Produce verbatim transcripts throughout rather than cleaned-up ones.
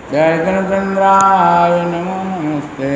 जयचंद्राय नमो नमस्ते।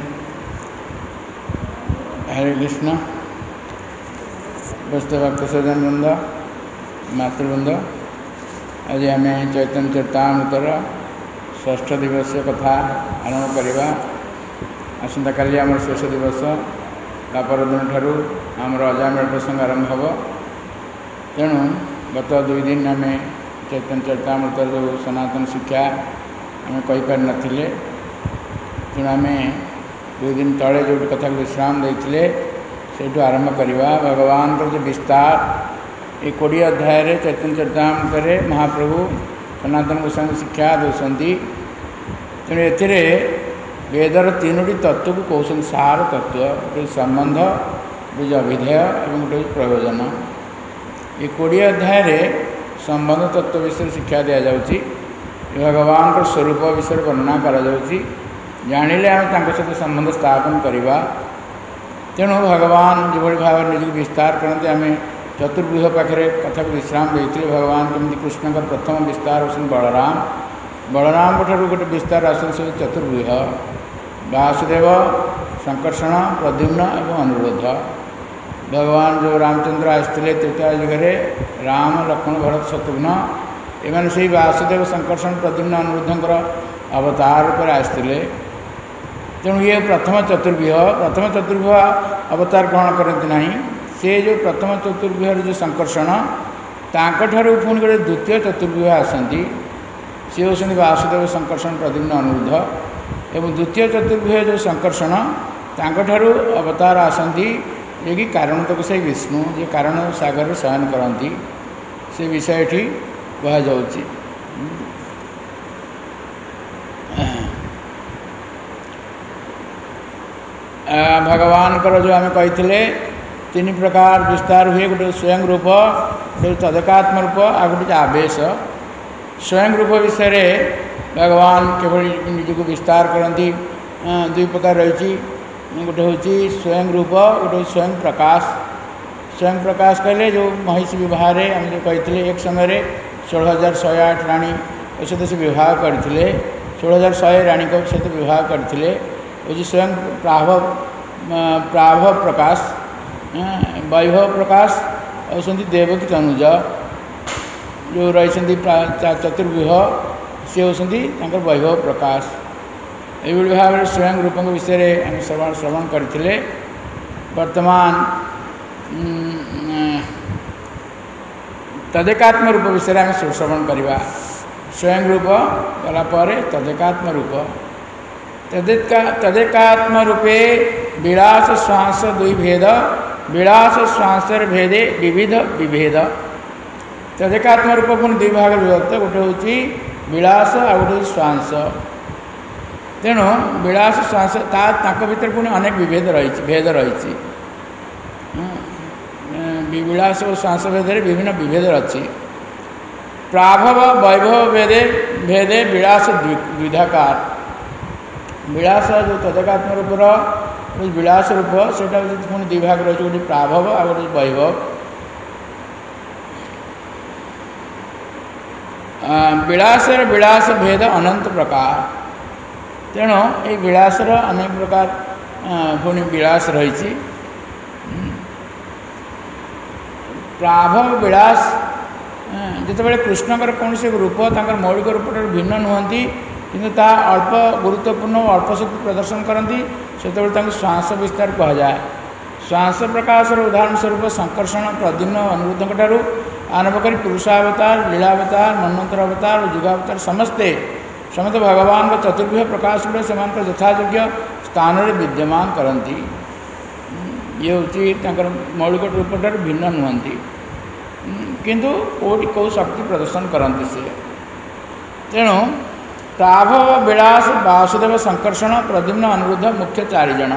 हरे कृष्ण। व्यस्त भक्त सज्जन वृंद, मातृवृंद, आज आम चैतन्य चरितामृतर षष्ठ दिवस कथा आरंभ करवा। आसंता काली आम शेष दिवस, तापरदिन ठारू आमर अजामेळ प्रसंग आरंभ हम। तेणु गत दुई दिन आम चैतन्य चरितामृतर जो सनातन शिक्षा आम कहीपर नथिले, तेणु आम दुई दिन तले जो कथा विश्राम देते से आरंभ करवा। भगवान को जो विस्तार ये कोड़े अध्याय चैतन्य चरितामृत महाप्रभु सनातन गोस्वामी शिक्षा दौरान। तेणु ए वेदर तीनोटी तत्व को कौन सार तत्व, गोटे संबंध, गोटे अभिधेय और गोटे प्रयोजन। ये कोड़े अध्याय संबंध तत्व विषय शिक्षा दि जाऊँगी। भगवान को स्वरूप विषय वर्णना करा जाउछि। जानिले आम तांको सहित संबंध स्थापन करवा। तेणु भगवान जो भाव निज विस्तार करते आम चतुर्व्यूह पाखे कथा को विश्राम देते। भगवान केमती कृष्ण का प्रथम विस्तार होती बलराम, बलराम ठार गोटे विस्तार आसन से चतुर्व्यूह वासुदेव, संकर्षण, प्रद्युम्न और अनुरोध। भगवान जो रामचंद्र आसते त्रेता युगे राम, लक्ष्मण, भरत, शत्रुघ्न एमाने से वासुदेव, संकर्षण, प्रद्युम्न, अनुरोधंकर अवतार पर आसते। तेणु ये प्रथम चतुर्व्यूह, प्रथम चतुर्व्यूह अवतार ग्रहण करते नहीं। से जो प्रथम चतुर्व्यूह जो संकर्षण तांकठारु पुणी गोटे द्वितीय चतुर्व्यूह आसती। सी होती वासुदेव, संकर्षण, प्रद्युम्न, अनुरोध। एवं द्वितीय चतुर्व्यूह जो संकर्षण तांकठारु अवतार आसती जे कि कारण तक से विष्णु, जे कारण सागर शयन करती से विषय ये कह जाउछि। भगवान कर जो आम कही तीन प्रकार विस्तार हुए। गोटे स्वयं रूप, गोटे तदकात्म रूप, आ गोटे आवेश। स्वयं रूप विषय भगवान केवल निज को विस्तार करती दुई प्रकार रही। गोटे हूँ स्वयं रूप, गोटे स्वयं प्रकाश। स्वयं प्रकाश कहले जो महिषी विवाह आम जो कही एक समय षोल हजार शहे आठ राणी सहित से विवाह करते। षोल हजार शहे राणी सहित विवाह करते हूँ स्वयं प्राभव प्राभव प्रकाश, वैभव प्रकाश और देवकी तनुज जो रही चतुर्व्यूह सी होती वैभव प्रकाश। यही भाव में स्वयं रूप विषय आम श्रवण श्रवण करते। वर्तमान तदेकात्म रूप विषय आम श्रवण करवा। स्वयं रूप गलापर तदेकात्म रूप। तदेका तदेकात्म रूपे विलास श्वास दुई भेद, विलास श्वासर भेदे विविध विभेद। तदेकात्म रूप पुणी दुई भाग विभक्त, गोटे हूँ विलास आ गोटे श्वास। तेणु विलास श्वास ताक भीतर पुणी अनेक विभेद रही, भेद रही। विलास और श्वास भेदे विभिन्न विभेद रही। प्राभव वैभव भेदे भेदे विलास द्विधाकार। विलास जो तदेकात्म रूपर विलास रूप से पुणी दुई भाग रही। गोटे प्राभव आ गोटे वैभव। विलासर विलास भेद अनंत प्रकार। तेणु ये विलासर अनेक प्रकार पुणी विलास रही। प्राभव विलास जितेबाला कृष्णकर कौन से रूप तक मौलिक रूप भिन्न नुहति किंतु ता अल्प गुरुत्वपूर्ण अल्प शक्ति प्रदर्शन करती से श्वास विस्तार कह जाए। श्वास प्रकाशर उदाहरण स्वरूप संकर्षण, प्रद्युम्न, अनुरुद्ध ठारू आरंभ कर पुरुषावतार, लीलावतार, मन्वंतर अवतार और युगावतार समस्ते समस्त भगवान का चतुर्व्यूह प्रकाश गुड़े से यथायोग्य स्थान में विद्यमान करती। ये हूँ मौलिक रूप भिन्न नुहति किंतु कोटि कौ शक्ति प्रदर्शन करती से। तेणु प्राभव, विलास, वासुदेव, संकर्षण, प्रद्युम्न, अनुरुद्ध मुख्य चारिजण।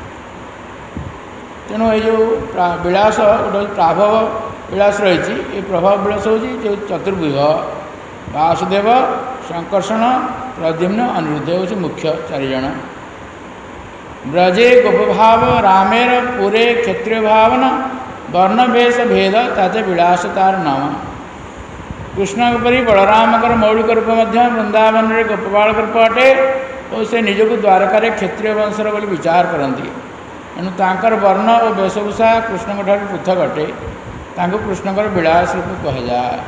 तेणु ये जो विलास गोटे प्राभव विलास रही, ये प्रभाव विलास हूँ जो चतुर्व्यूह। वासुदेव, संकर्षण, प्रद्युम्न, अनुरुद्ध हूँ मुख्य चारिजण। ब्रजे गोपभाव रामेर पुरे क्षत्रिय भावना वर्ण वेश भेद ताते विलास तार नाम। कृष्ण परी बलरामकर मौलिक रूप वृंदावन में गोपबाल रूप अटे और से निजक द्वारकार क्षत्रिय वंशर बोली विचार करती एणु तांकर वर्ण और वेशभूषा कृष्ण ठार पृथक अटे तांको कृष्णकर विलास रूप कह जाए।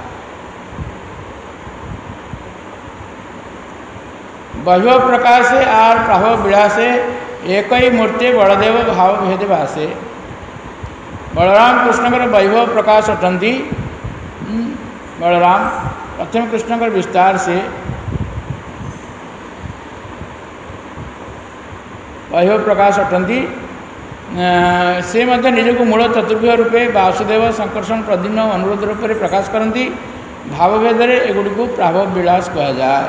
बह्व प्रकाशे आर प्रभाव विलासे एक ही मूर्ति बलदेव भाव भेद भाषे। बलराम कृष्णकर वैभव प्रकाश अटंती। बलराम प्रथम कृष्णकर विस्तार से वैभव प्रकाश अटंती से मध्य निजक मूल चतुर्भुज रूपे वासुदेव संकर्षण प्रद्युम्न अनुरोध रूप से प्रकाश करती भावभेद एगुड़ी को प्रभाव विलास कह जाए।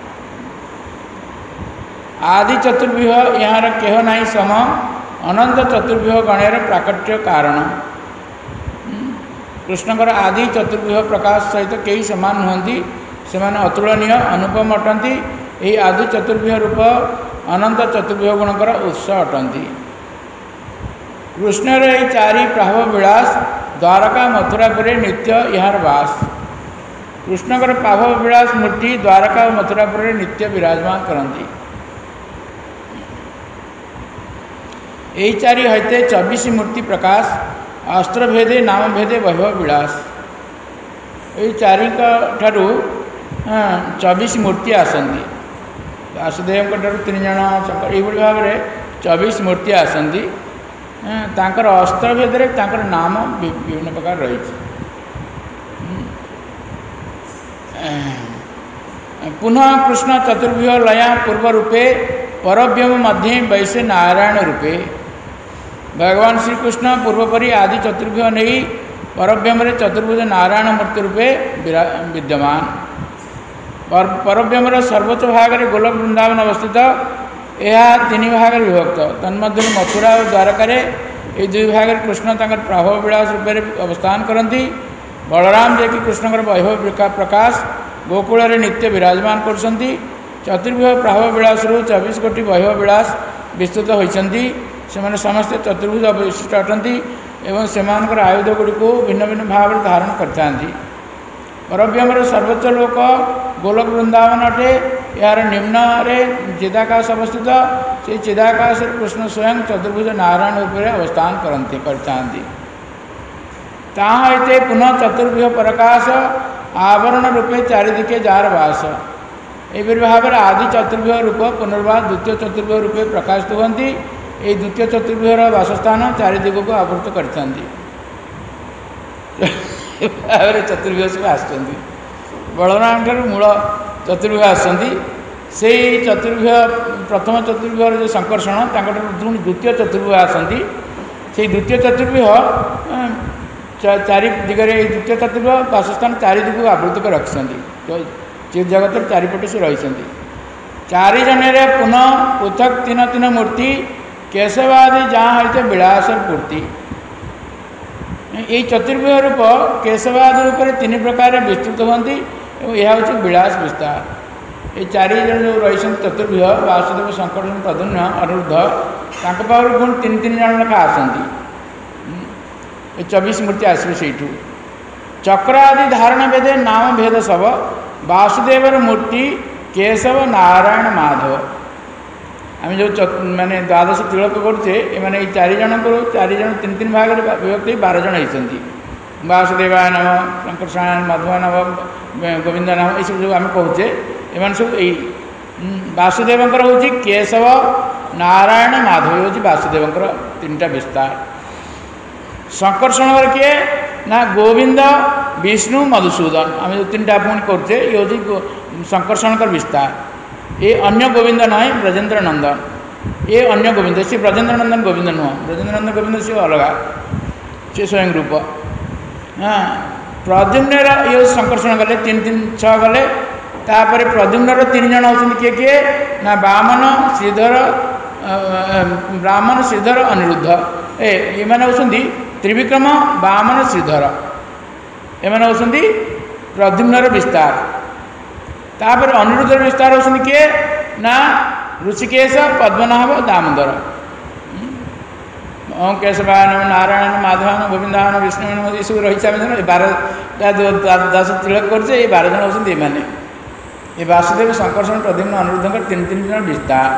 आदि चतुर्भुज यहाँ केह नाई सम अनंत चतुर्भुज गणेर प्राकट्य कारण। कृष्णकर आदि चतुर्भुज प्रकाश सहित कई समान नुहति से अतुलनीय अनुपम अटंती। यही आदि चतुर्भुज रूप अनंत चतुर्भुज गुणकर उत्स अटंती। कृष्णर यही चारि प्रभाव विलास द्वारका मथुरापुर नित्य यार वास। कृष्णकर प्रभाव विलास मूर्ति द्वारका और मथुरापुर नित्य विराजमान करती। यही चारि हईते चौबीस मूर्ति प्रकाश अस्त्र भेदे नाम भेदे वैभव विलास। यही चारि ठारू चौबीस मूर्ति आसती वासुदेव तीन जन शंकर यही भाव में चौबीस मूर्ति आसती तांकर अस्त्र भेदे तांकर नाम विभिन्न प्रकार रही। पुनः कृष्ण चतुर्भुज लया पूर्व रूपे परव्यम मध्य वैश्य नारायण रूपे। भगवान श्री कृष्ण पूर्वपरी आदि चतुर्भुज नहीं परव्यम चतुर्भुज नारायण मूर्ति रूपे विद्यमान। परव्यम सर्वोच्च भाग में गोलक वृंदावन अवस्थित यह तीन भाग विभक्त तन्मध्य मथुरा और द्वारकार ये दुई भाग कृष्ण तंकर प्रभाव विलास रूप में अवस्थान करती। बलराम जे कि कृष्णकर वैभव प्रकाश गोकुल नित्य विराजमान करछंती। चतुर्भुज प्रभाव विलास चौबीस कोटी वैभव विलास विस्तृत होती। से समस्त चतुर्भुज विशिष्ट अटंती एवं से आयुध गुड़ी को भिन्न भिन्न भाव धारण करते। परव्यम सर्वोच्च लोक गोलक वृंदावन अटे। यार निम्न रे चिदाकाश अवस्थित से चिदाकाश कृष्ण स्वयं चतुर्भुज नारायण रूप में अवस्थान करते करते ताहते पुनः चतुर्भुज प्रकाश आवरण रूपे चारिदिके जार वास। एपरि भाव में आदि चतुर्भुज रूप पुनर्वास द्वितीय चतुर्भुज रूपे प्रकाशित होती। ये द्वितीय चतुर्भुज वासस्थान चारिदिग को आवृत करते चतुर्भुज सब आसुँच। बलराम ठार मूल चतुर्भुज आसती से चतुर्भुज प्रथम चतुर्भुज जो संकर्षण पुणी द्वितीय चतुर्भुज आसती से द्वितीय चतुर्भुज चारि दिगरे द्वितीय चतुर्भुज वासस्थान चारिदिग को आवृत कर रखिंट चिर जगत चारिपटे से रही। चारिजन पुनः पृथक तीन तीन मूर्ति केशवादि जहाँ होते विलास पूर्ति। ये चतुर्भुज रूप केशवादि रूप में तीन प्रकार विस्तृत होती यह हूँ विलास विस्तार। ये चारिजन जो रही चतुर्भुज वासुदेव संकर्षण प्रद्युम्न अनिरुद्ध पावर गुण तीन तीन जन लेखा आसती। ये चौबीस मूर्ति आसवे से चक्र आदि धारण भेदे नाम भेद सब वासुदेवर मूर्ति केशव नारायण माधव। आम जो माने द्वादश तिलक करछे ये चारिजन को चारिजन तीन तीन भाग विभक्त बार जन होती। वासुदेवाय नम संकर्षणाय माधवाय नम गोविंद नाम ये सब जो आम कहचे ये सब यही वासुदेवंकर हूँ केशव नारायण माधव हूँ वासुदेवंकर तीन टा विस्तार। संकर्षण किए ना गोविंद विष्णु मधुसूदन आम जो तीन टा पुणी करछे ये हूँ संकर्षण विस्तार। ये अन्य गोविंद ना ब्रजेन्द्र नंदन ये अन्य गोविंद सी ब्रजेन्द्र नंदन गोविंद नुह ब्रजेन्द्र नंदन गोविंद सी अलग सी स्वयं रूप। हाँ प्रद्युम्न ये संकर्षण गले तीन तीन छः गले तापर प्रद्युम्न तीन जन होती किए किए ना बामन श्रीधर ब्राह्मण श्रीधर अनिरुद्ध ए ये होती त्रिविक्रम बामन श्रीधर एम होती प्रद्युम्न विस्तार। तापर अनिरुद्ध विस्तार होती किए ना ऋषिकेश पद्मनाभ दामोदर ओम केशवान नारायण माधवान गोविंदान विष्णु ये सब रही आम बारटा दस तिलक करছে ये बार जन होती एमाने ये वासुदेव संकर्षण प्रद्युम्न अनिरुद्ध तीन तीन जन विस्तार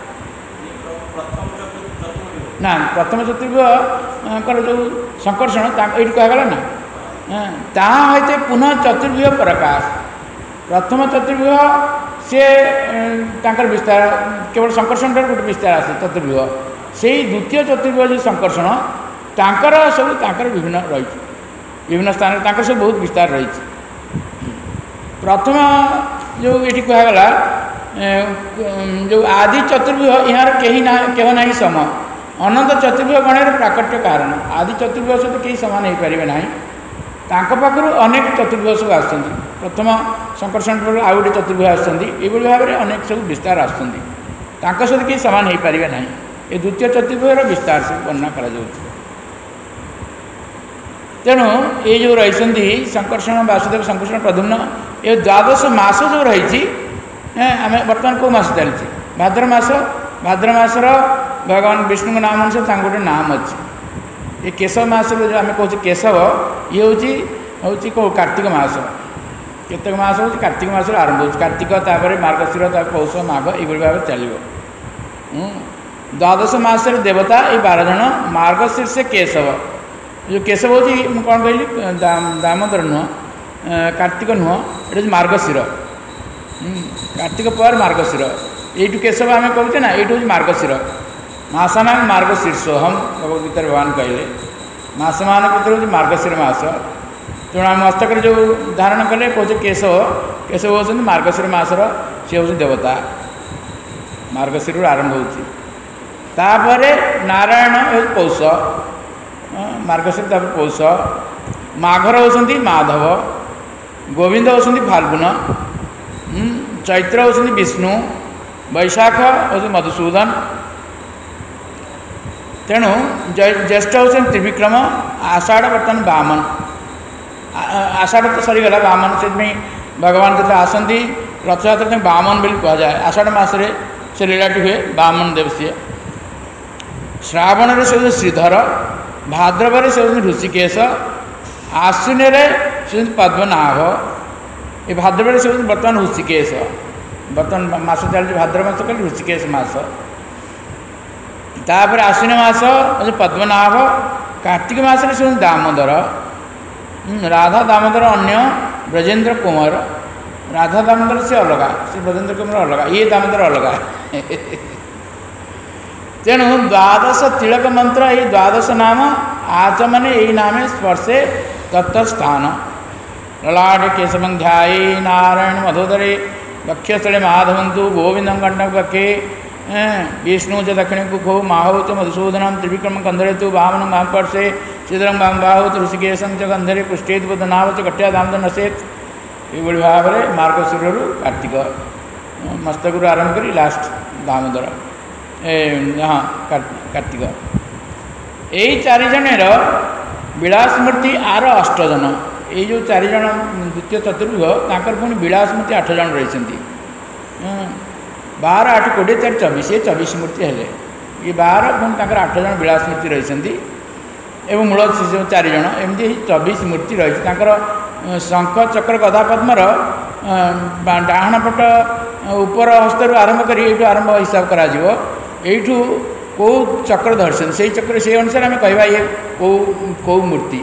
ना प्रथम चतुर्भुज जो संकर्षण ये कहगला ना ताते पुनः चतुर्भुज प्रकाश प्रथम चतुर्भुज सी विस्तार केवल संकर्षण गोटे विस्तार आसे चतुर्भुज से द्वितीय चतुर्भुज जो संकर्षण तांकर सब तांकर विभिन्न रही विभिन्न स्थान तांकर सब बहुत विस्तार रही प्रथम जो ये कहगला जो आदि चतुर्भुज यहाँ कहीं ना कह ना सम अनंत चतुर्भुज गणर प्राकट्य कारण आदि चतुर्भुज सहित कहीं समान हो पारे ना पाखु अनेक चतुर्भुज सब आस प्रथम संकर्षण पर आउ गोटे चतुर्भुज आसती भाव में अनेक सब विस्तार आसती सहित कहीं समान हो पारे ना ये द्वितीय चतुर्भुज विस्तार से वर्णना करा तेणु ये जो रही संकर्षण वासुदेव संकर्षण प्रद्युम्न ये द्वादश मास जो रही आम बर्तमान कौ मस चलती भाद्र मास भाद्र मासर भगवान विष्णु नाम अनुसार गोटे नाम अच्छी ये केशव मास जो आम कहे केशव ये हूँ कौ कार्तिक मास केतक मास हो कार्तिक मास आरंभ हो कार्तिक तापर मार्गशीर पौष माघ ये भाव चलो द्वादश मासर देवता ये बार जन मार्गशीर से केशव जो केशव हूँ कौन कहली दामोदर नुह कार्तिक नुह ये मार्गशीर कार्तिक पर मार्गशीर यू केशव आम कहते ना ये हूँ मार्गशीर मासा मार्गशीर्षोहम भगवदगीता भगवान कहले मास मान भर हूँ मार्गशीर मास तेणु आम मस्तक जो धारण कले कहे केशव केशव होती मार्गशीर मासर सी हूँ देवता मार्गशीर आरंभ हो तापर नारायण पौष मार्गशीर तापर पौष माघर होती माधव गोविंद होती फाल्गुन चैत्र होती विष्णु वैशाख हूँ मधुसूदन तेणु ज्येष्ठ होती त्रिविक्रम आषाढ़ बर्तमान बामन आषाढ़ तो सरीगला बामन से भगवान जो आसती रथयात्रा बामन बोली कहुए आषाढ़ मसरे से लीलाटी हुए बामन देव सी श्रावण से हूँ श्रीधर भाद्रव से हूँ ऋषिकेश आश्विन से पद्मनाभ ये भाद्रव से हूँ बर्तमान ऋषिकेश बर्तमान मस चलती भाद्रव मास कल ऋषिकेश मस तापर आश्विन मास पद्मनाभ कार्तिक मास से हूँ दामोदर राधा दामोदर अन्य ब्रजेन्द्र कुमार राधा दामोदर से अलग से ब्रजेन्द्र कुमार अलग ये दामोदर अलग तेणु द्वादश तिलक मंत्र ये द्वादश नाम आचमने यही नाम स्पर्शे तत्स्थान ललाट केशवं ध्याये नारायण मधोदरे वक्षस्थले माधवंतु गोविंदं कंठपक्षे विष्णु च दक्षिणे कुखो माहो च मधुसूदनं त्रिविक्रम कंधरे तु वामनं महापर्षे श्रीधरं बाहुं च ऋषिकेशं च कंधरे पृष्ठेत बुधनाभ च कट्या दामोदर नशेत ये भाव में मार्गशीर कार्तिक मस्तक आरंभ कर लास्ट दामोदर हाँ कार्तिक यही चारिजणर विलास मूर्ति आर अष्टजन ये जो चारिज द्वितीय चतुर्भुज तांकर पुणी विलास मूर्ति आठ जन रही बार आठ कोड़े चार चौबीस ये चौबीस मूर्ति हेले ये बार पुणी तांकर आठ जन विलास मूर्ति रही एवं मूल शिशु चारिज एमती चौबीस मूर्ति रही शंख चक्र गदा पद्मर डाहाण पट उपर हस्तरू आरंभ कर आरंभ हिसाब करा यू कौ चक्र धरसन से चक्र से अनुसार आम कह ये कौ कौ मूर्ति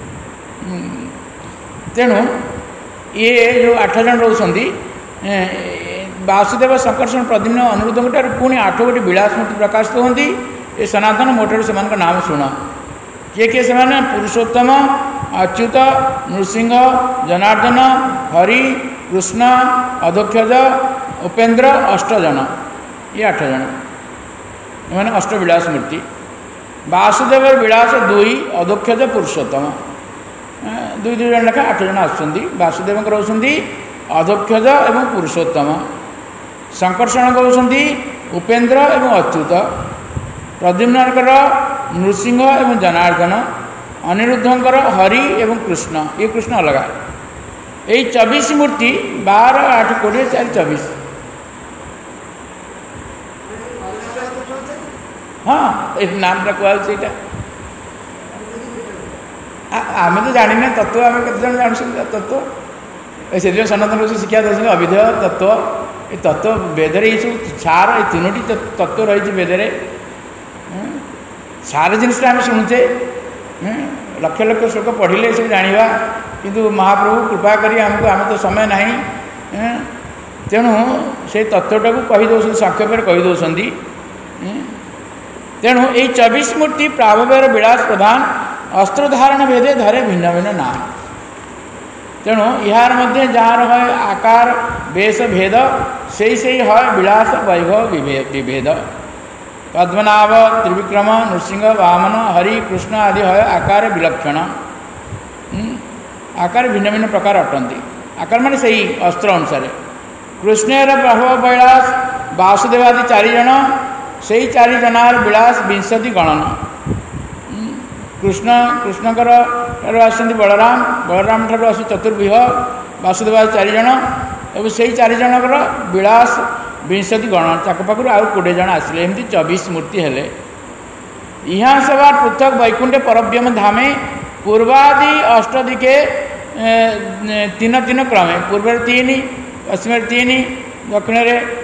तेणु ये जो आठ जन रोचंती वासुदेव संकर्षण प्रद्युम्न अनिरुद्ध ठार पुणी आठ गोटी विलास मूर्ति प्रकाशित होती ये सनातन मोटर से नाम शुण किए किए से पुरुषोत्तम अच्युत नृसिंह जनार्दन हरि कृष्ण अधोक्षज उपेन्द्र अष्टजन ये आठ जन मैंने अष्टविलास मूर्ति वासुदेव विलास दुई अधोक्षज पुरुषोत्तम दुई दुई जन लेखा आठ जन आसुँच वासुदेव रोचंती अधोक्षज एवं पुरुषोत्तम संकर्षण कौन उपेन्द्र एवं अच्युत प्रद्युम्नकर नृसिंह एवं जनार्दन अनिरुद्धंकर हरि एवं कृष्ण ये कृष्ण अलग यही चौबीस मूर्ति बार आठ कोड़े चार चौबीस हाँ ये नाम कहूँ आम तो जाने तत्व आम के जानते तत्व से सनातन ऋषि शिक्षा दे अविधेय तत्व ये तत्व वेद ये सब सार ये तीनो तत्व रही वेदरे सार जिनसा आम शुणुचे लक्ष लक्ष श्लोक पढ़ले सब जाना किंतु महाप्रभु कृपा करी आमको आम तो समय ना तेणु से तत्वटा को कहीदे संक्षेप कहीदे तेणु ये चौबीस मूर्ति प्राभवेर विलास प्रधान अस्त्र धारण भेदे धरे भिन्न भिन्न ना तेणु यार मध्य जार है आकार वेश भेद से ही है विलास वैभव विभेद पद्मनाभ त्रिविक्रम नृसिंह वामन हरि कृष्ण आदि है आकार विलक्षण आकार भिन्न भिन्न प्रकार अटंती आकार मान से अस्त्र अनुसार कृष्णर प्रभव विलास वासुदेवादि चारिजण से ही चारि जनार विलास विंशति गणन कृष्ण कृष्णकर आसती बलराम बलराम ठार आस चतुर्विह वासुदेवादि चारिजण और से ही चारिजणकर विलास विंशति गणन ताक पाखु आउ कोड़े जन आसिले एमती चौबीस मूर्ति हेले यहाँ सभा पृथक वैकुंठे परव्यम धामे पूर्वादि अष्टदिके तीन तीन क्रमे पूर्व तीन पश्चिम तीन दक्षिण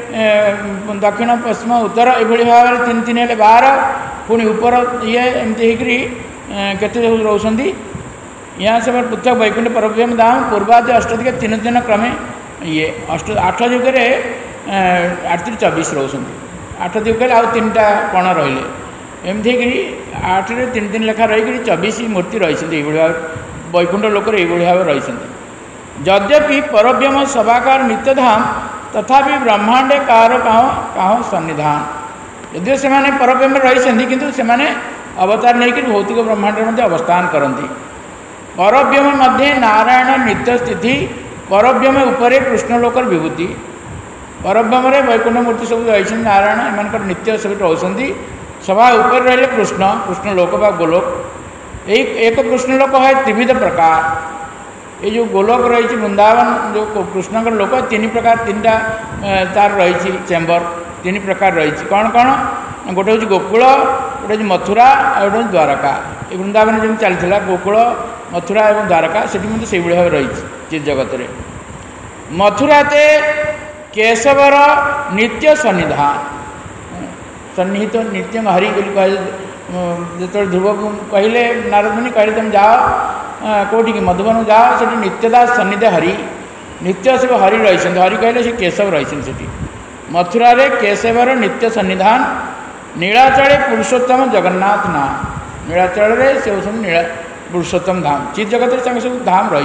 दक्षिण पश्चिम उत्तर ये भाव में तीन तीन हेल्ले बार पुणी उपर ये एमती होते रोचती यहाँ सब पृथक वैकुंठ परव्यम धाम पूर्वादि अष्टदिके तीन तीन क्रमे ये अष्ट आठ जुगे आठ तीन चौबीस रोचती आठ जुगे आउ तीन टा कण रही एमती आठ रे तीन तीन लेखा रही चौबीस मूर्ति रही भाव वैकुंठ लोकर ये भाव रही यद्यपि परव्यम सभाकार नित्यधाम तथापि ब्रह्मांडे कार कह कह सन्निधान यदि से परव्यम रही किंतु से अवतार नहीं भौतिक ब्रह्मांड में अवस्थान करती परव्यम मध्य नारायण नित्य स्थिति परव्यम उपरे कृष्णलोकर विभूति परव्यम वैकुंठ मूर्ति सब रही नारायण एम नित्य सब रोचती सभा उपर रही कृष्ण कृष्णलोक बा गोलोक एक एक कृष्णलोक है त्रिविध प्रकार ये जो गोलोक रही वृंदावन जो कृष्ण लोक तीन प्रकार तीन टा तार रही चेम्बर तीन प्रकार रही कौन कौन गोटे हूँ गोकुल गोटे हूँ मथुरा और गोटे हूँ द्वारका ये वृंदावन जो चलता गोकुल मथुरा और द्वारका से से भाव रही चित जगत में मथुराते केशवर नित्य सन्निधान सन्निहित तो नित्य हरि कह जो ध्रुव कहले नारद मुनि कहले तुम जाओ कौटी की मधुबन जाओ से नित्यदास सन्निधि हरि नित्य सब हरि रही हरि कहले से केशव रही मथुरा रे केशवर नित्य सन्निधान नीलाचले पुरुषोत्तम जगन्नाथ नाम नीलाचल से होती नीला पुरुषोत्तम धाम चित जगत सब धाम रही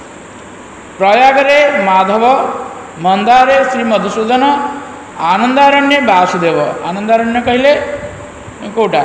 प्रयागरे माधव मंदारे श्री मधुसूदन आनंदारण्य वासुदेव आनंदारण्य कहले कौटा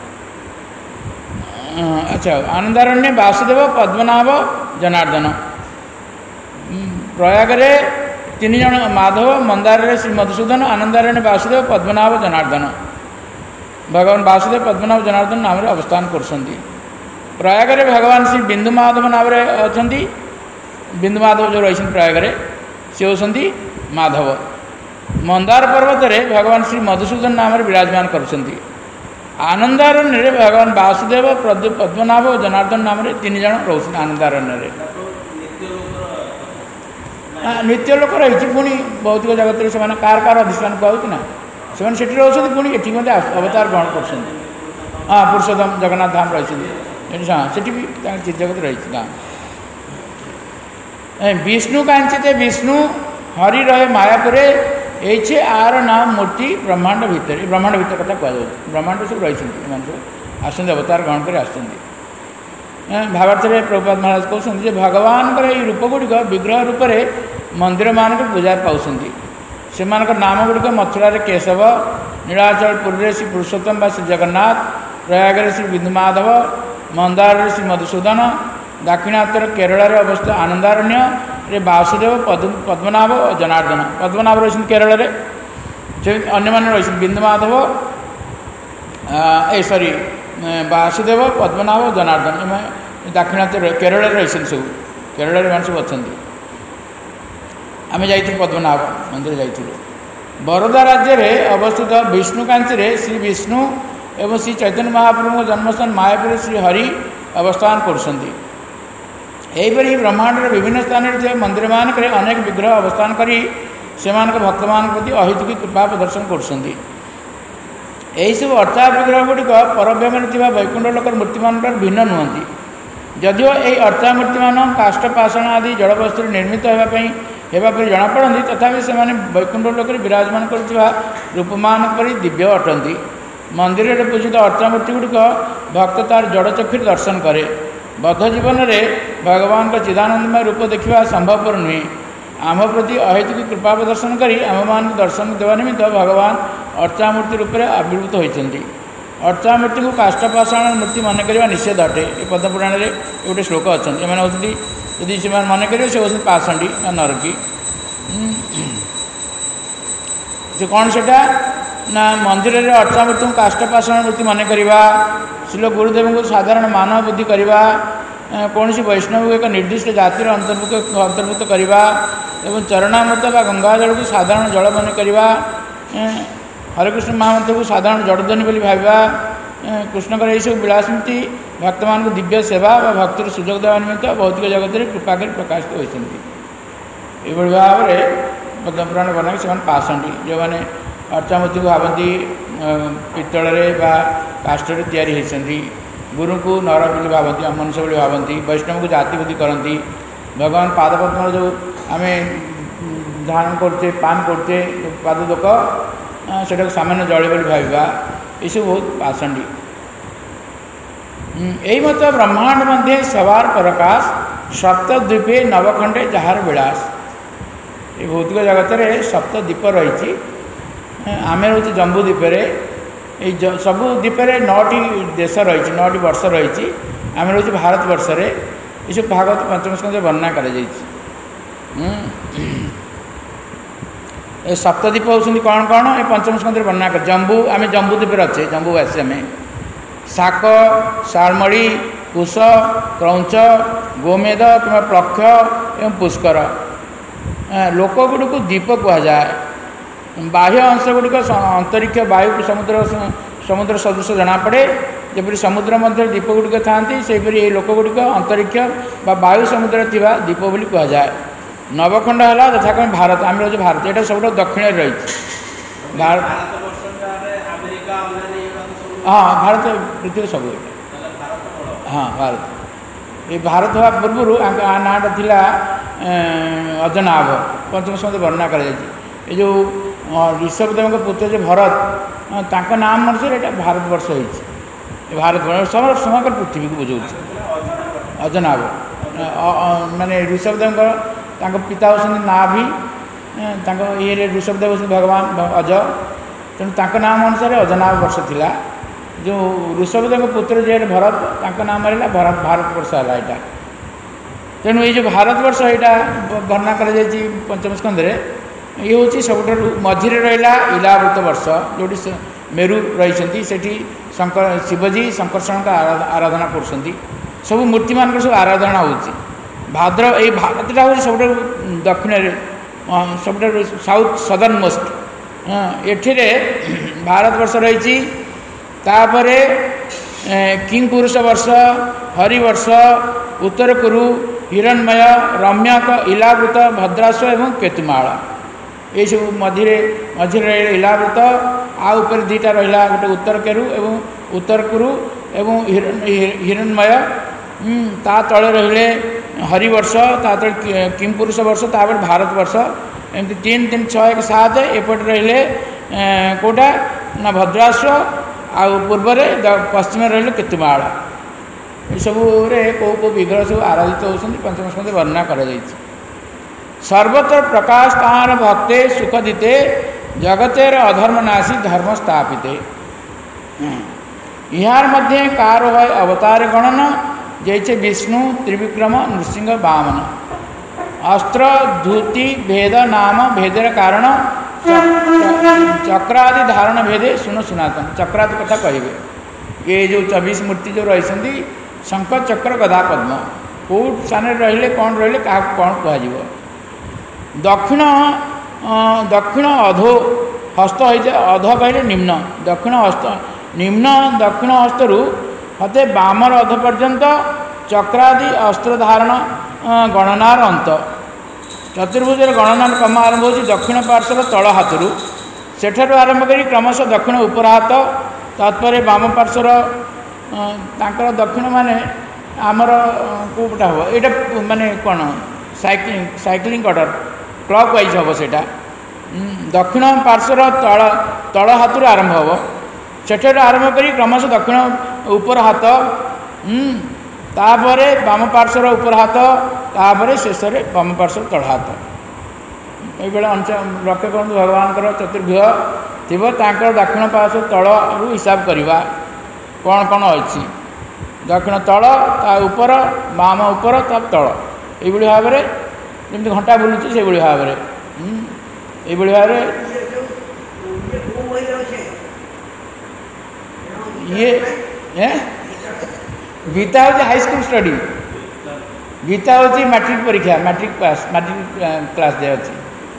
अच्छा आनंदारण्य वासुदेव पद्मनाभ जनार्दन प्रयागरे तीन जन माधव मंदार श्री मधुसूदन आनंदारण्य वासुदेव पद्मनाभ जनार्दन भगवान वासुदेव पद्मनाभ जनार्दन नाम रे अवस्थान करछंती प्रयागरे भगवान श्री बिंदु माधव नाम रे अछंती बिंदु माधव जो रही प्रयागरे से होती माधव मंदार पर्वत रे भगवान श्री मधुसूदन नाम रे विराजमान करछंती आनंदारण्य भगवान वासुदेव पद्मनाभ और जनार्दन नाम रे तीन जन रोच आनंदारण्य नित्य लोक रही पुणी भौतिक जगत में से कार कार अधिष्ठान कहूँ ना से रोचते पुणी ये अवतार ग्रहण कर हाँ पुरुषोत्तम जगन्नाथ धाम रही हाँ से भी चित जगत रही गाँव विष्णु कांचिते विष्णु हरि रहे मायापुरे ये आर नाम मूर्ति ब्रह्मांड भितर ब्रह्मांड भितर कथा कह ब्रह्मांड सब रही सब आस अवतार ग्रहण कर आस भावार्थ में प्रभुपाद महाराज कहते भगवान रूप गुड़िक विग्रह रूप से मंदिर मान पूजा पाँच से नाम गुड़िक मथुरा केशव नीलाचल पुरी श्री पुरुषोत्तम बा श्री जगन्नाथ प्रयागर श्री बिंदुमाधव मंदार श्री मधुसूदन दाक्षिणात्यर केरल अवस्थित आनंदारण्य रे वासुदेव पद्मनाभ और जनार्दन पद्मनाभ रही केरल से अन्य रही बिंदुमाधव ए सॉरी वासुदेव पद्मनाभ जनार्दन दाक्षिणात्य केरल रही सब केरल में सब अच्छा आम जा पद्मनाभ मंदिर जाइए बरोदा राज्य में अवस्थित विष्णुकांची श्री विष्णु एवं श्री चैतन्य महाप्रभु जन्मस्थान मायापुर श्री हरि अवस्थान कर यहीपरि ब्रह्मांडर विभिन्न स्थान मंदिर मानक अनेक विग्रह अवस्थान करी से भक्त मान प्रति अहितुकी कृपा प्रदर्शन कर सब अर्चा विग्रह गुड़िक परव्योम वैकुंठ लोकर मूर्ति मान भिन्न नुहति जदिओ यही अर्चा मूर्ति मान काष्ठ पाषाण आदि जड़वस्तु निर्मित होगापी होगापरी जमापड़ती तथापि से वैकुंठ लोक विराजमान करुवा रूपमान परि दिव्य अटंती मंदिर में पूजित अर्चा मूर्ति गुड़िक भक्त तार जड़चक्षु दर्शन करे बद्ध जीवन में भगवान का चिदानंदमय रूप देखा संभवपर नुहे आम प्रति अहेतुक कृपा प्रदर्शन कर आम मान दर्शन देवा निमित्त भगवान अर्चा मूर्ति रूप में आविर्भूत होती अर्चा मूर्ति को काष्ठपाषाण मूर्ति मन करवा निषेध अटे ये पद्मपुराण में गोटे श्लोक अच्छा एम होती यदि से मन करेंगे से होती पाषाणी नरकी से कौन से ना मंदिर में अर्चा मूर्ति को काष्ठपाषाण मूर्ति मन करवा शिल गुरुदेव को साधारण मानव बुद्धि करवा कौन सी वैष्णव को एक निर्दिष्ट जातिर अंतर्भुक्त अंतर्भुक्त करवा एवं चरणामृत व गंगाजल को साधारण जल मन करवा हरे कृष्ण महामंत्र को साधारण जड़ध्वनि बोली भावा कृष्णकर यही सब विलासमती भक्त मान को दिव्य सेवा व भक्तिर सुजोग देवा निमित्त भौतिक जगत में कृपा कर प्रकाशित होती ये भाव में पद्मपुराण बना से पाषाणी जो मैंने अर्चा मूर्ति को भावती पितल काष्ठ तैयारी होती गुरु को नर बोली भावती मनुष्य बोली भावती वैष्णव को जाति बुद्धि करती भगवान पादपद्म जो आम धारण करते पान करते पादोदक से सामान्य जल बोली भावा ये सब बहुत पाषाणी यही मत ब्रह्मांड मध्य सवार प्रकाश सप्तद्वीपे नवखंडे जार विलास ये भौतिक जगत में सप्तद्वीप रही आम रोचे जम्बू द्वीपर ये सबू द्वीपर नौटी देश रही नौटी वर्ष रही आम रोचे भारत वर्ष रे ये सब भागवत पंचम स्कंद वर्णना कर सप्तद्वीप होती कौन कौन ये पंचम स्कंद वर्णना कर जम्बू आम जम्बू द्वीपर अच्छे जम्बूवासी आम शाक शालमणि कुश क्रौच गोमेद कि प्लक्ष एवं पुष्कर लोक गुड़ को द्वीप कहुए बाह्य अंश गुड़िक अंतरिक्ष वायु समुद्र समुद्र सदृश जनापड़े जपरी समुद्र मध्य द्वीप गुड़िक था से लोक गुड़िक अंतरिक्ष वायु समुद्र थी द्वीप बोली कहुए नवखंड है तथाक्रम भारत आम रोज भारत यहाँ सब दक्षिण रही भारत हाँ भारत पृथ्वी सब हाँ भारत ये भारत हवा पूर्व नाटा था अजनाभ पंचम स्कंद वर्णना कर जो ऋषभदेव पुत्र जो भरत तांका नाम अनुसार यहाँ भारत वर्ष होती भारत वर्ष समग्र पृथ्वी को बुझाऊँ अजनाभ माने ऋषभदेव पिता होती नाभि ये ऋषभदेव होती भगवान अज तेणु नाम अनुसार अजनाभ वर्ष था जो ऋषभदेव पुत्र जे भरत तांका नाम रहा भारत भारत वर्ष है यहाँ तेणु ये जो भारत वर्ष यहाँ वर्णना कर पंचम स्कंद ये हूँ सब मझिरे रहा इलावृत वर्ष जोटी मेरु रही शंकर शिवजी शंकरषण का आराधना कर सब मूर्ति मान सब आराधना हो भाद्र ये भारतटा हूँ सब दक्षिण सब साउथ सदर्न मोस्ट एठे भारत वर्ष रही तापरे किंग पुरुष वर्ष हरिवर्ष उत्तर कुरु हिरणमय रम्यक इलावृत भद्राश्व एवं केतुमाल ये सब मझिरे मझिरे इलावृत आ ऊपर दीटा रहा गोटे उत्तर केरु एवं उत्तर कुरु एवं हिरणमय ता तले रहिले हरिवर्ष ता तले किंग पुरुष वर्ष तापर भारत वर्ष एमती तीन तीन छः एक सात एपटे रहिले कोटा ना भद्राश्व आ पूर्व पश्चिम रही केतुमाल ये सब कौ कौ विग्रह सब आराधित होती पंचम स्कंद वर्णना कर सर्वत्र प्रकाश तार भक्ते सुख दीते जगतेर अधर्म नाशी धर्म स्थापिते यार मध्य कार है अवतार गणन जैसे विष्णु त्रिविक्रम नृसिंह वामन अस्त्र धूति भेद नाम भेदर कारण चक्रादि धारण भेदे सुन सुनातन चक्रादि कथा कहे ये जो चौबीस मूर्ति जो रही शंख चक्र गदा पद्म कौ स्थान रही कौन रही क्या कौन कह दक्षिण दक्षिण अधो हस्त अध कहले निम्न दक्षिण हस्त निम्न दक्षिण हस्तरु हते बामर अध पर्यंत चक्रादि अस्त्र धारण गणनार अंत चतुर्भुज गणना क्रम आरंभ हो दक्षिण पार्श्वर तल हाथरू सेठार आरंभ कर क्रमशः दक्षिण उपर हाथ तात्पर्य बाम पार्श्वर तांकर दक्षिण माने आमर कोटा हम यहाँ माने कौन cycling cycling order clockwise हम सेटा दक्षिण पार्श्वर तल तल हाथरू आरंभ हम सेठार आरंभ कर क्रमशः दक्षिण उपर हाथ तापर बाम पार्श्वर उपर हाथ तापर शेष बाम पार्श्वर तल हाथ ये लक्ष्य करूँ भगवान चतुर्भुज थी दक्षिण पार्श्व तल हिसाब करवा कौन कौन अच्छी दक्षिण तल ता उपर बाम उपर ता तल ये भाव में जमी घंटा बुलूँ से भाव में ये भाव में ये गीता हूँ हाई स्कूल स्टडी गीता हूँ मैट्रिक परीक्षा मैट्रिक पास मैट्रिक क्लास दे अच्छी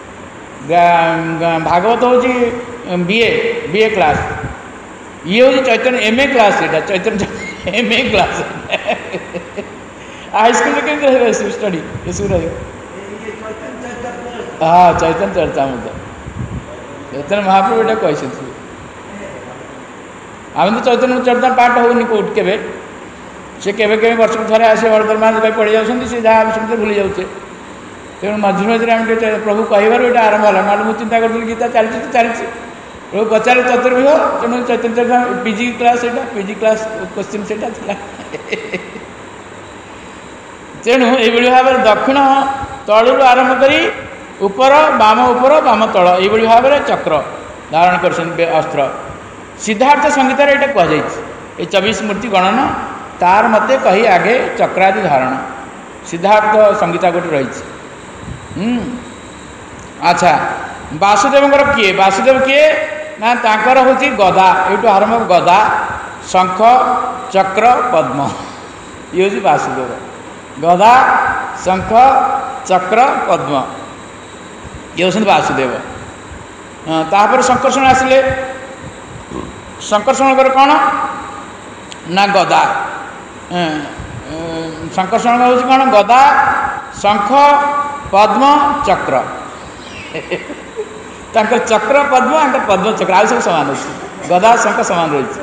भागवत हूँ बीए बीए क्लास ये हूँ चैतन्य एमए क्लास ये Chaitanya MA class high school में केमती स्टडी ये सब हाँ चैतन्य चर्चा मत चैतन्य महाप्रभु ये कही आम तो चैतन्य चर्चा पाठ होनी कौट के से केवे केवे वर्ष को थे आसे हरदर मान भाई पढ़ी जाऊँ सी जहाँ समझते भूली जाऊे तेणु मझे मझे आम प्रभु कहवर ये आरंभ है ना मुझे चिंता करी गीता चलती तो चलती प्रभु पचारे चतुर्भुज तेणु चैतन्य पीजी क्लास यहाँ पीजी क्लास क्वेश्चन से तेणु ये भाव में दक्षिण तलू आरंभ कर उपर बाम उपर बाम तल ये भाव में चक्र धारण कर अस्त्र सिद्धार्थ संहितार ये कहुई चौबीस मूर्ति गणना तार मते कही आगे चक्रादि धारण सिद्धार्थ संहिता गोटे रही अच्छा वासुदेव किए वासुदेव किए ना तांकर होची गदा ये आरंभ गदा शंख चक्र पद्म ये हूँ वासुदेव गदा शंख चक्र पद्म ये हूँ वासुदेव तापर संकर्षण आसिले संकर्षण कौन ना गदा संकर्षण हूँ कौन गदा शंख पद्म चक्र तांकर चक्र पद्म आंकर पद्म चक्र आ सब सामान अच्छी गदा शंख सामान रही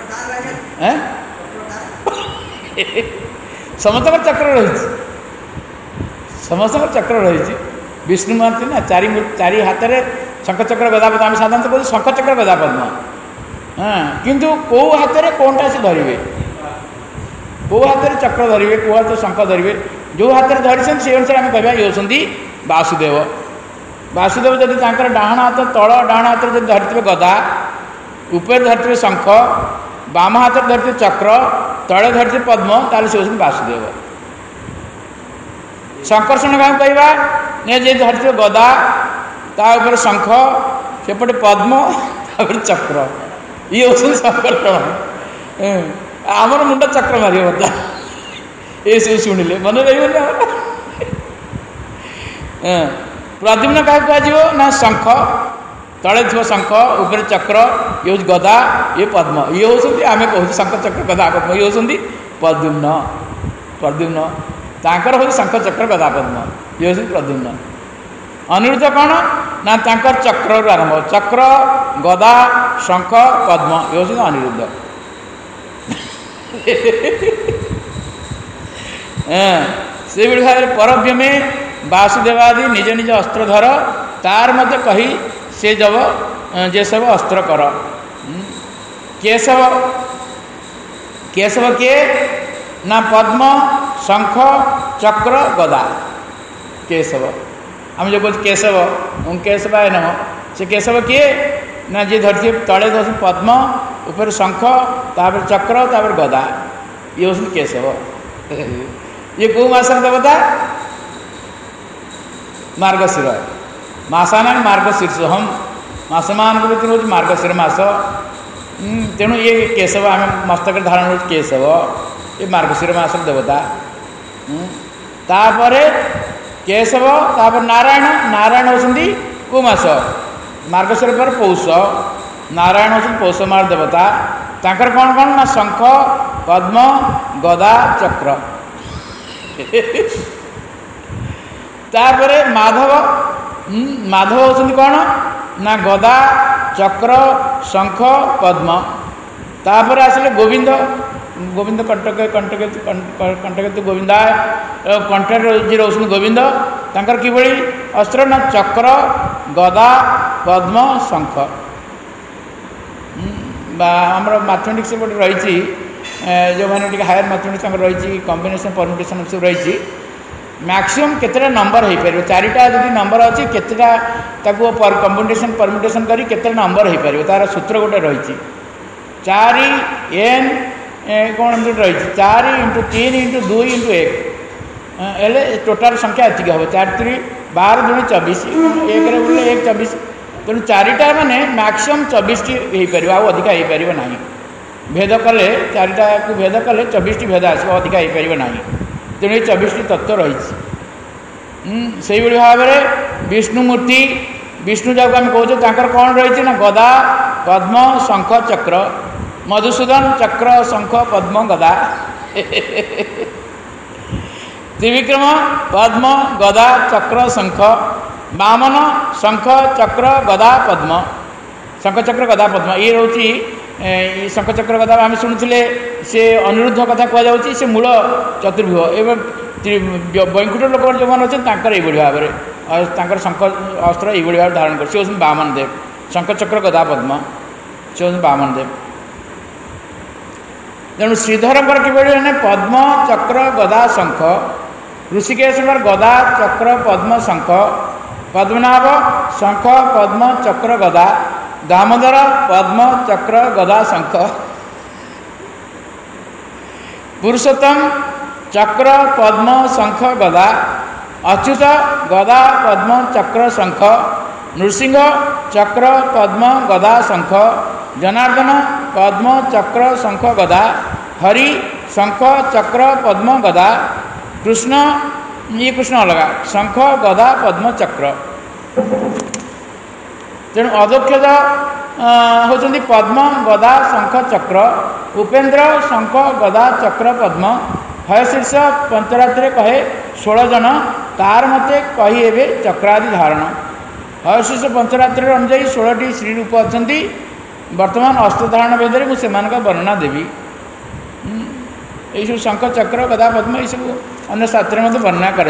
समस्त चक्र रही समस्त चक्र रही विष्णु महंती ना चारि चारि हाथ में शंख चक्र गदा पद्म आम साधारण कहते शंख चक्र गदा पद्म हाँ किंतु कौ हाथ में कौनटा से धरवे कौ हाथ में चक्र धरवे कौ हाथ शंख धरवे जो हाथ में धरी से अनुसार आम कह ये होती वासुदेव वासुदेव जब डाण हाथ तल डाण हाथ में धरते गदा ऊपर धरते शंख बाम हाथ में धरते चक्र तले धरते पद्म ताले से होती वासुदेव संकर्षण क्या कहवा जे धरते गदा तापर शंख सेपटे पद्म तापर चक्र ये हूँ संकर्षण आमर मुंड चक्र मार बता ये सब शुणिले मन रही प्रद्युम्न क्या कह ना शंख तले थो शंख ऊपर चक्र ये हूँ गदा ये पद्म ये हूँ आम कहूँ शंख चक्र गदा पद्म ये हूँ प्रद्युम्न प्रद्युम्न तांकर हूँ शंख चक्र गदा पद्म ये हूँ प्रद्युम्न अनिरुद्ध कौन ना तांकर चक्र आरंभ चक्र गदा शंख पद्म ये हूँ अनिरुद्ध से भाव परव्य में वासुदेवादि निज निज अस्त्रधर तार मत कही से जब जे सब अस्त्र कर केशव केशव किए ना पद्म शंख चक्र गदा केशव आम जो कहते केशव उन केशवाय नम से केशव किए ना जे धरती तले धर पद्म ऊपर शंख तापर चक्र तापर गदा ये हूँ केशव ये कौ मास देवता मार्गशीर मासाना मार्गशीर्ष हम मसमान भितर हूँ मार्गशीर मास तेणु ये केशव आम मस्तक धारण हो केशव ये मार्गशीर मास देवता तापर केशव तापर नारायण नारायण होती कौ मास मार्गशीर पर पौष नारायण होती पौष मास देवता तांकर कौन कौन ना शंख पद्म गदा चक्र तापरे माधव माधव होउछन्ति कोन ना गदा चक्र शंख पद्म। तापर आसले गोविंद गोविंद कंटक कंटक कंटक गोविंदा कंठर जी रोशन गोविंद तांकर किभଳି अस्त्र ना चक्र गदा पद्म शंख। बा हमर मैथमेटिक्स रही जो मैंने हायर मैथमेटिक्स रही कॉम्बिनेशन परमुटेशन सब रही मैक्सिमम केतेटा नंबर हो पार चारिटा जब नंबर अच्छी केतेटा ताको कॉम्बिनेशन परमुटेशन करी केतेटा नंबर हो पार तार सूत्र गोटे रही चार एन कौन रही चार इंटू तीन इंटू दुई इंटू एक हेल्ले टोटाल संख्या एतिक हम चार त्री बार दुई चौबीस एक बोले एक चौबीस तेणु चारिटा माने मैक्सिमम चौबीस टी हो पार अधिका हो पार ना भेद कले चारिटा को भेद कले चौबीस टी भेद आसो अधिका हो पार ना तेणु ये चौबीस टी तत्व रही से भाव में विष्णुमूर्ति विष्णु जाक आम कहते कौन रही ना गदा पद्म शंख चक्र मधुसूदन चक्र शंख पद्म गदा त्रिविक्रम पद्म गदा चक्र शंख वामन शंख चक्र गदा पद्म शंख चक्र गदा पद्म ये रोची शंख चक्र गदा आम शुणुले से अनिरुद्ध कथा कहुच्छी से मूल चतुर्भुज एवं बैकुंठ लोक जो मैंने अच्छे ये भाव में शंख अस्त्र ये भाव धारण कर सी हूँ वामन देव शंख चक्र गदा पद्म सी हूँ वामन देव तेणु श्रीधर कि पद्म चक्र गदा शंख ऋषिकेश गदा चक्र पद्म शंख पद्मनाभ शंख पद्म चक्र गदा दामोदर पद्म चक्र गदा शंख पुरुषोत्तम चक्र पद्म शंख गदा अच्युत गदा पद्म चक्र शंख नृसिंह चक्र पद्म गदा शंख जनार्दन पद्म चक्र शंख गदा हरि शंख चक्र पद्म गदा कृष्ण ये कृष्ण अलग शंख गदा पद्म चक्र तेणु अधोक्षज होती पद्म गदा शंख चक्र उपेन्द्र शंख गदा चक्र पद्म हयशीर्ष पंचरात्रि कहे षोल जन तार मते कही एवं चक्रादि धारण हयशीर्ष पंचरात्रि अनुजाई षोलटी श्रीरूप अच्छा वर्तमान अष्टधारण भेदे मुझे वर्णना देवी यू शंख चक्र गदा पद्म ये सब अन्य शास्त्र में वर्णना कर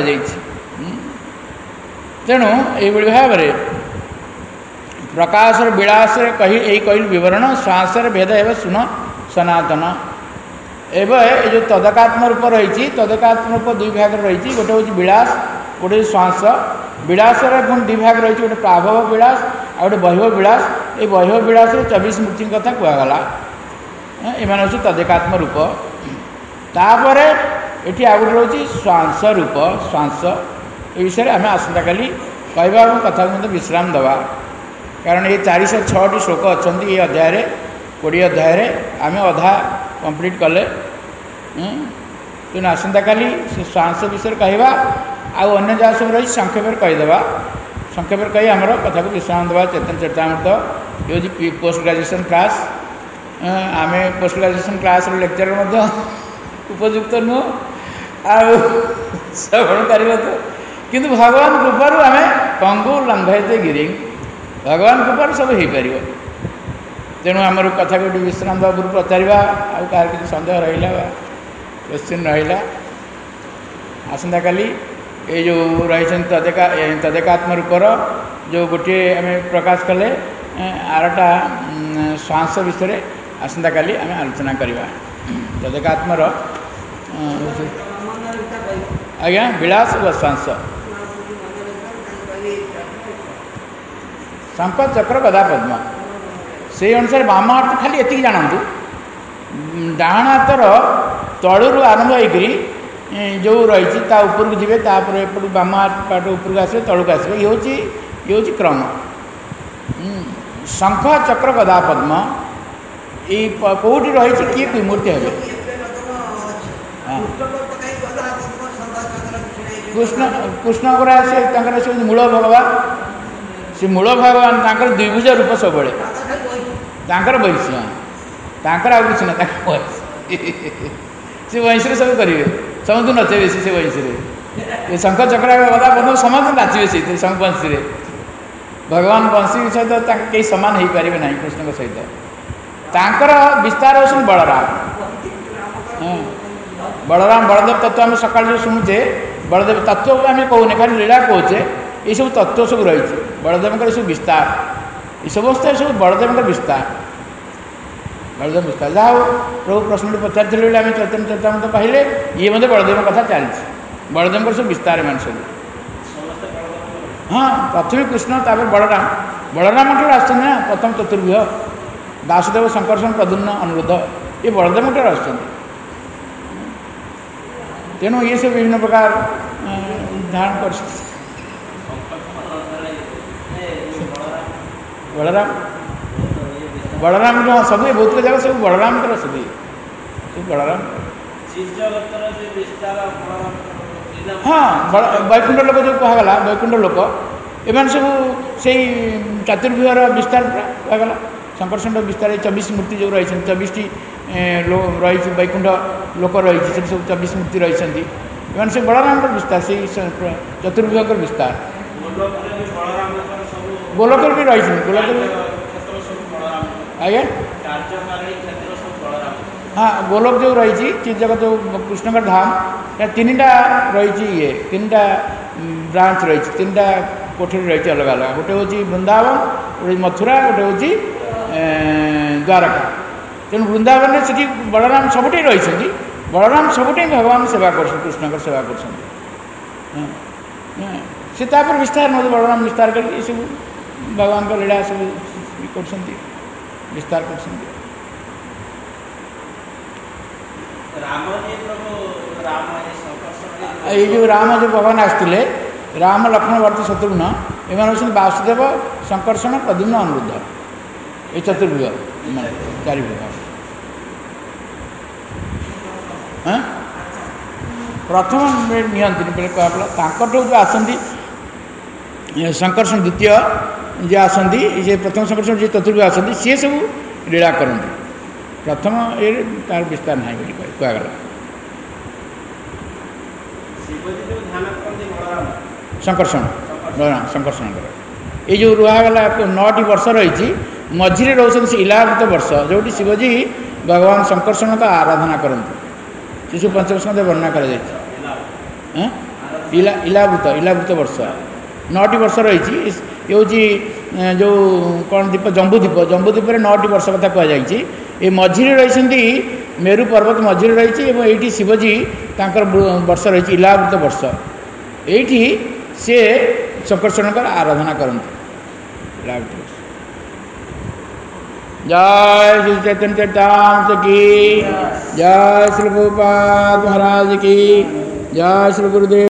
तेणु ये भाव में प्रकाश विलास कही यही कहल विवरण श्वास भेद एवं सुन सनातन एवं ये जो तदकात्म रूप रही तदकात्म रूप दुई भाग रही गोटे हूँ विलास गोटे श्वास विलास दुई भाग रही गोटे प्राभव विलास आ गोटे बहिव विलास ये बहिव विलास चौबीस मूर्ति कथा कहगला एम हूँ तदेकात्म रूप तापर ये आ गए रोचे श्वास रूप श्वास ये विषय आम आसंता काली कहवा कथा को विश्राम दवा कारण ये चार सौ छटी श्लोक अच्छा ये अध्याय कोड़े अध्याय आम अधा कंप्लीट कले तेणु आसंता काली से श्वास विषय कहवा आउ अन्य जहाँ सब रही संक्षेप कहीदेवा संक्षेप कही आमर कथा को विश्राम देवा चेतन चरितामृत ये हूँ पोस्ट ग्रेजुएशन क्लास आम पोस्ट ग्रेजुएशन क्लास लेक्चर उपयुक्त नुह आश्रवणकारी किंतु भगवान कृपारू आम कंगु लंघयते गिरी भगवान कृपारू सब हो पार तेणु आमर कथा को विश्राम देवा पूर्व पचारा आउ कह सन्देह रहा क्वेश्चन रहा आसंता काली ये जो रही तदेका तदेकात्म रूपर जो गोटे आम प्रकाश कले आरटा श्वास विषय आसंता काली आम आलोचना करवा तदेकात्मर आज्ञा विलास व श्वास शंख चक्र गदा पद्म से अनुसार बाम हाथ खाली एति जानतु डाण हाथर तलू आरंभ होकर जो रही उपरକୁ ଯିବେ तापर एपटू बाम हाथ पाट उपरକୁ आसवे तलू आसवे ये हूँ ये हूँ क्रम शंख चक्र गदा पद्म ये कौटी रही किए विमूर्ति हे कृष्ण कृष्ण से से मूल भगवान से मूल भगवान तांकर द्विभुज रूप सब तांकर वैश्य तांकर आ किसी ना से वैश्य सब करेंगे समस्त नचे से बंशी ये शंख चक्र गदा बंध समस्त नाचे से शंख बंशी भगवान बंशी सहित कई सामान हो पारे ना कृष्ण सहित तांकर विस्तार हो बलराम हाँ बलराम बलदेव तत्व आम सका जो शुणुचे बलदेव तत्व को आम कहूने खाली लीला कहे ये सब तत्व सब रही बलदेव सब विस्तार ये समस्त सब बलदेव विस्तार बलदेव विस्तार जहाँ हो प्रभु प्रश्न पचारि आम चैतन्य चरितामृत कहले ये मतलब बलदेव कथा चलती बलदेव सब विस्तार मान सब हाँ प्रथम कृष्ण तापर बलराम बलराम ठार आसना प्रथम चतुर्भुज वासुदेव संकर्षण प्रद्युम्न अनुरुद्ध ये बलदेव ठार आस तेणु ये सब विभिन्न प्रकार धारण कर बलराम बलराम जो सब बहुत जगह सब बलराम सब सब बलराम हाँ वैकुंठ लोक जो कहगला वैकुंठ लोक एम सब से चतुर्भुजर विस्तार कहगला संकर्षण विस्तार चौबीस मूर्ति जो रही चौबीस रही वैकुंठ लोक रही सब चौबीस मूर्ति रही एम सब बलराम विस्तार से चतुर्भुज विस्तार गोलोक भी रही गोलोक आज्ञा हाँ गोलोक जो रही चीज जगत जो कृष्ण धाम या तीन टा रही ये तीन टा ब्रांच रही तीन टा कोठरी रही अलग अलग गोटे हूँ वृंदावन गोटे मथुरा गोटे हूँ द्वारका तेणु वृंदावन में सीटी बलराम सबुठ रही बलराम सबुठ भगवान सेवा कर कृष्ण सेवा कर विस्तार नौ बलराम विस्तार कर सब भगवान का लीला सब कर विस्तार कर ये जो राम जो भगवान आसते राम लक्ष्मण भरत शत्रुघ्न एम हूँ वासुदेव संकर्षण प्रद्युम्न अनुरुद्ध ये चतुर्भुज चारिभुज हाँ प्रथम नियंत्री कहला जो आसती संकर्षण द्वितीय जे आसती जे प्रथम संकर्षण जे चतुर्भुज आसती सी सब लीला करती प्रथम ये तार विस्तार ना कहगला संकर्षण बलराम संकर्षण ये जो रुहागला नौटी वर्ष रही मझे रोचे से इलावृत वर्ष जो शिवजी भगवान संकर्षण का आराधना करते शिशु पंचम वर्णना कर इलावृत इलावृत वर्ष नौटी वर्ष रही ये हूँ जो कौन द्वीप जम्बूद्वीप जम्बूद्वीप नौटी वर्ष कथा कहुई ये मझे रही मेरु पर्वत मझे रही ये शिवजी तांकर वर्ष रही इलावृत वर्ष ये सी संकर्षण का आराधना करते इलावृत वर्ष जय श्री चैतन्य चरितामृत की जय श्री प्रभुपाद महाराज की जय श्री गुरुदेव।